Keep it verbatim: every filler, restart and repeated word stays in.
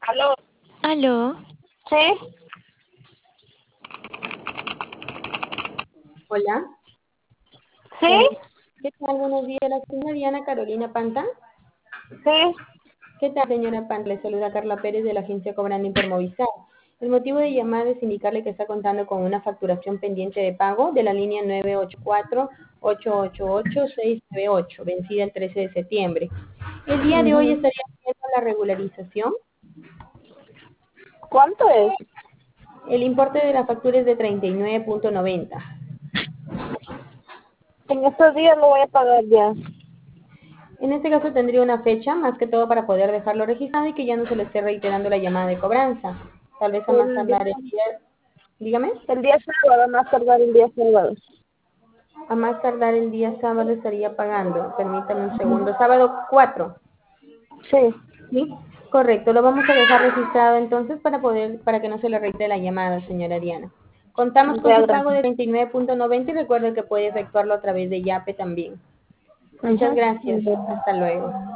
Aló. Aló, Sí, Hola, sí, buenos, ¿qué tal? Buenos días, la señora Diana Carolina Panta. sí. ¿Qué tal, señora Panta? Le saluda Carla Pérez de la agencia Cobrando Intermovistar. El motivo de llamada es indicarle que está contando con una facturación pendiente de pago de la línea nueve ocho cuatro, ocho ocho ocho, seis nueve ocho, vencida el trece de septiembre. El día de hoy Ujú. estaría haciendo la regularización. ¿Cuánto es? El importe de la factura es de treinta y nueve punto noventa. En estos días lo voy a pagar ya. En este caso tendría una fecha, más que todo para poder dejarlo registrado y que ya no se le esté reiterando la llamada de cobranza. Tal vez a más El día, tardar el día, dígame, el día sábado, más tardar el día sábado. a más tardar el día sábado estaría pagando. Permítame un segundo. Sábado cuatro, Sí, ¿sí? Correcto, lo vamos a dejar registrado entonces para poder, para que no se le reitere la llamada, señora Diana. Contamos con ya, su pago gracias. de veintinueve punto noventa y recuerde que puede efectuarlo a través de YAPE también. Muchas Ujú. gracias. Ya. Hasta luego.